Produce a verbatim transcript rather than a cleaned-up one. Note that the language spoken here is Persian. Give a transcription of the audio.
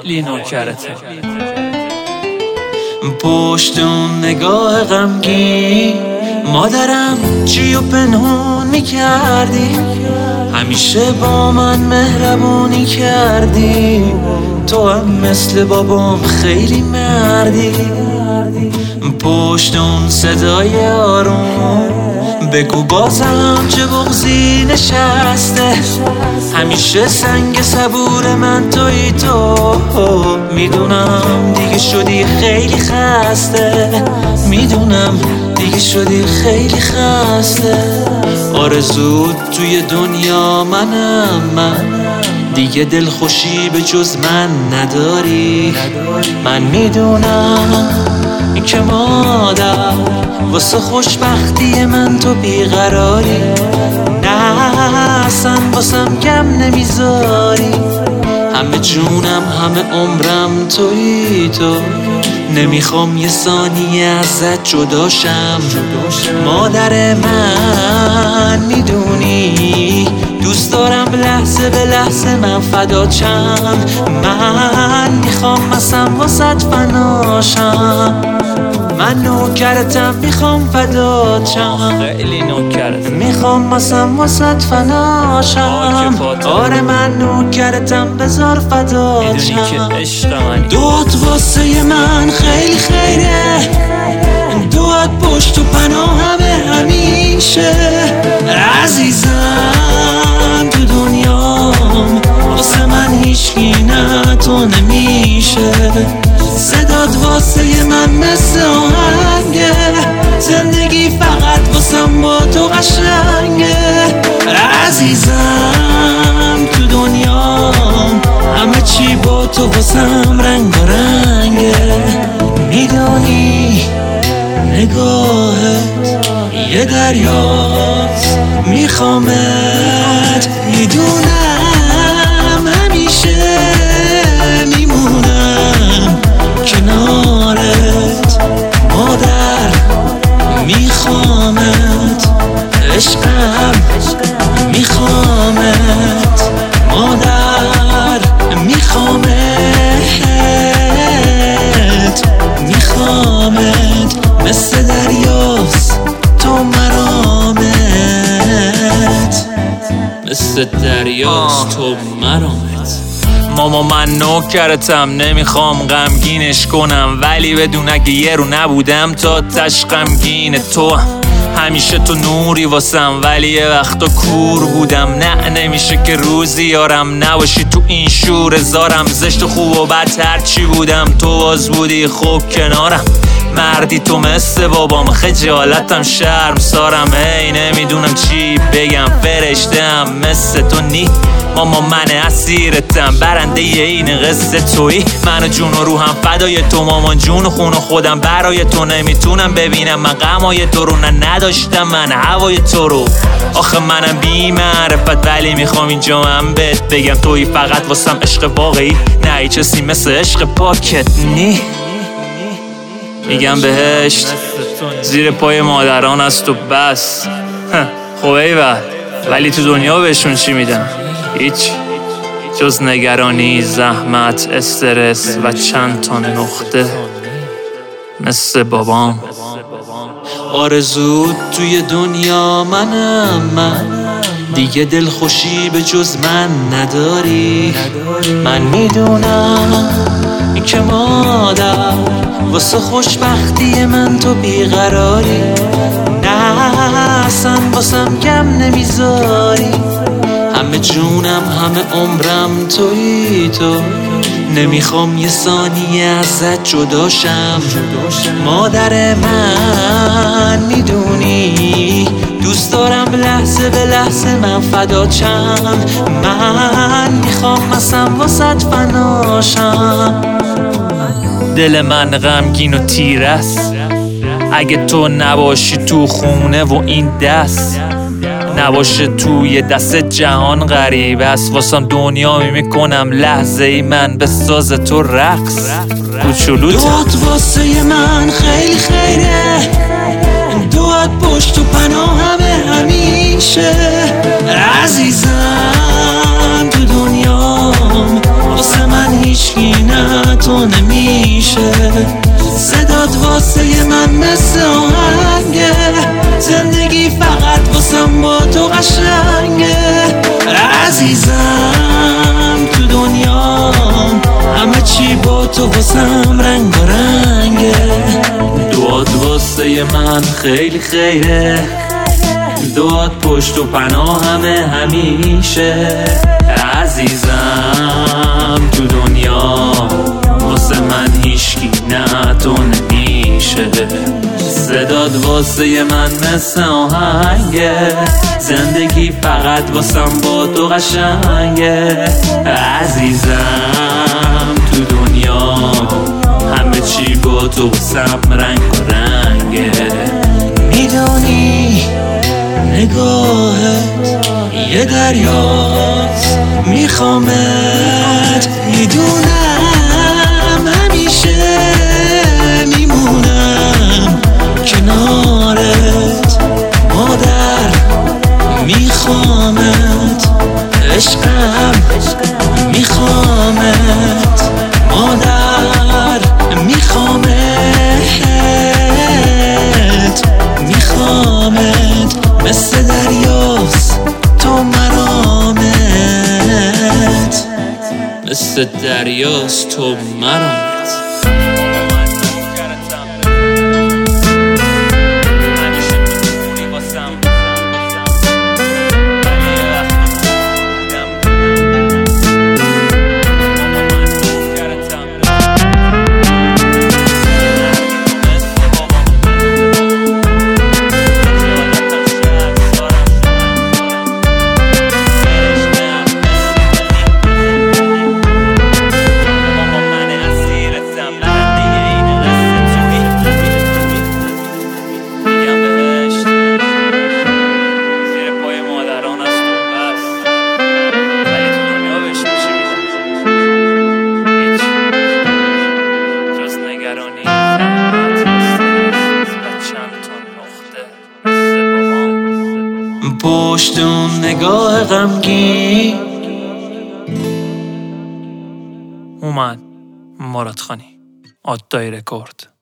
خیلی نوکرته. پشت اون نگاه غمگین مادرم چی و پنهون میکردی، همیشه با من مهربونی کردی، تو هم مثل بابام خیلی مردی. پشت اون صدای آروم بگو بازم چه بغضی نشسته، همیشه سنگ صبور من توی تو، میدونم دیگه شدی خیلی خسته، میدونم دیگه شدی خیلی خسته. آرزوت توی دنیا منم من، دیگه دلخوشی به جز من نداری. من میدونم که مادر واسه خوشبختی من تو بیقراری، نه اصلا واسم کم نمیذاری، همه جونم همه عمرم توی تو، نمیخوام یه ثانیه ازت جداشم. مادر من میدونی دوست دارم لحظه به لحظه من فداچم، من میخوام اصلا واسط فناشم، من نوکرتم میخوام فداچم، خیلی نوکرته. میخوام اصلا واسط فناشم. آره من نوکرتم بذار فداچم، میدونی که عشق منی. دوت واسه من خیلی خیره، دوت پشت و پناهمه همیشه، عزیزم تو دنیام واسه من هیچکی نه تو نمیشه، صدات واسه من مثل آهنگه، زندگی فقط واسم با تو قشنگه، عزیزم تو دنیام همه چی با تو واسم رنگ و رنگه، میدونی نگاهت یه دریاست میخوامت، میدونم همیشه میمونم کنارت، مادر میخوامت، عشقم میخوامت، مادر میخوامت، میخوامت مثل دریاست تو مرامت، مثل دریاست تو مرامت. ماما من نوکرتم نمیخوام غمگینش کنم، ولی بدون اگه یه رو نبودم تا تش غمگین تو، همیشه تو نوری واسم ولی یه وقتا کور بودم، نه نمیشه که روزی یارم نباشی تو این شور زارم، زشت و خوب و بد هرچی بودم تو باز بودی خوب کنارم، مردی تو مثل بابام خجالتم شرم سارم، هی نمیدونم چی بگم فرشتم مثل تو نی، ماما من اسیرتم برنده این قصه تویی، من و جون و روحم فدای تو مامان جون و خون و خودم برای تو، نمیتونم ببینم من غمای تو رو، نه نداشتم من هوای تو رو، آخه منم بی معرفت ولی میخوام اینجا من بهت بگم تویی فقط واسم عشق واقعی، نه هیچ چیزی مثل عشق پاکت نی. میگم بهشت زیر پای مادران است و بس، خب ایول ولی تو دنیا بهشون چی میدم؟ هیچ جز نگرانی، زحمت، استرس و چند تا نقطه مثل بابام. آرزوت توی دنیا منم من، دیگه دلخوشی به جز من نداری، من میدونم که مادر واسه خوشبختی من تو بیقراری، نه اصلا واسم کم نمیذاری، همه جونم همه عمرم توی تو، نمیخوام یه ثانیه ازت جداشم. مادر من میدونی دوست دارم لحظه به لحظه من فداچم، من میخوام اصلا واسط فناشم. دل من غمگین و تیره است اگه تو نباشی تو خونه و این دست نباشه توی دست جهان غریب است، واسم دنیا میکنم لحظه ای من به ساز تو رقص کوچولو. دوت واسه من خیلی خیره، دوت پشت و پناهمه همیشه، عزیزم تو دنیام واسه من هیچکی نه همیشه. صدات واسه من مثل آهنگه، زندگی فقط واسم با تو قشنگه. عزیزم تو دنیام همه چی با تو واسم رنگ و رنگه. دعات واسه من خیلی خیره، دعات پشت و پناه همه همیشه. عزیزم تو دنیا واسه من هیچکی نه تو نمیشه. صدات واسه من مثل آهنگه، زندگی فقط واسم با تو قشنگه. عزیزم تو دنیا همه چی با تو واسم رنگ و رنگه. میدونی نگاهت یه دریاست، میخوامت، میدونم همیشه میمونم کنارت مادر. میخوامت عشقم، میخوامت مادر، میخوامت، میخوامت مثل دریاست تو مرامت، مثل دریاست تو مرامت. پشت اون نگاه غمگین اومد مراد خانی آدای رکورد.